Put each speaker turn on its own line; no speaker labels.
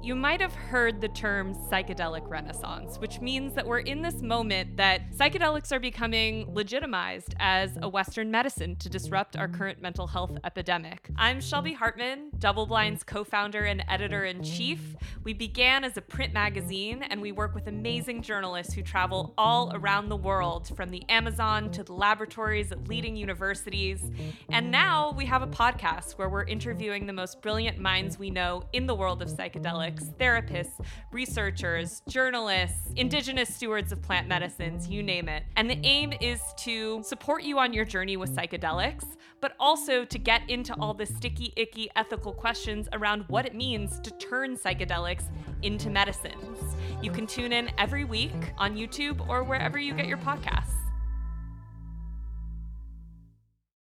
You might have heard the term psychedelic renaissance, which means that we're in this moment that psychedelics are becoming legitimized as a Western medicine to disrupt our current mental health epidemic. I'm Shelby Hartman, DoubleBlind's co-founder and editor-in-chief. We began as a print magazine, and we work with amazing journalists who travel all around the world, from the Amazon to the laboratories at leading universities. And now we have a podcast where we're interviewing the most brilliant minds we know in the world of psychedelics. Therapists, researchers, journalists, indigenous stewards of plant medicines, you name it. And the aim is to support you on your journey with psychedelics, but also to get into all the sticky, icky ethical questions around what it means to turn psychedelics into medicines. You can tune in every week on YouTube or wherever you get your podcasts.